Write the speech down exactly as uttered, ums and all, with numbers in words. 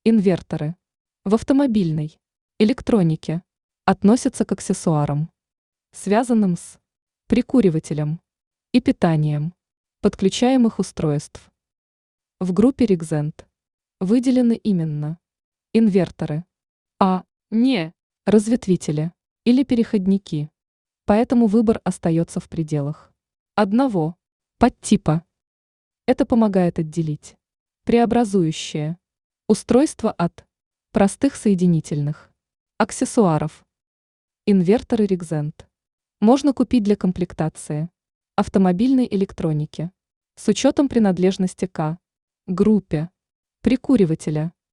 Инверторы в автомобильной электронике относятся к аксессуарам, связанным с прикуривателем и питанием подключаемых устройств. В группе Ригзент выделены именно инверторы, а не разветвители или переходники, поэтому выбор остается в пределах одного подтипа. Это помогает отделить преобразующее устройство от простых соединительных аксессуаров. Инверторы Ригзент можно купить для комплектации автомобильной электроники с учетом принадлежности к группе прикуривателя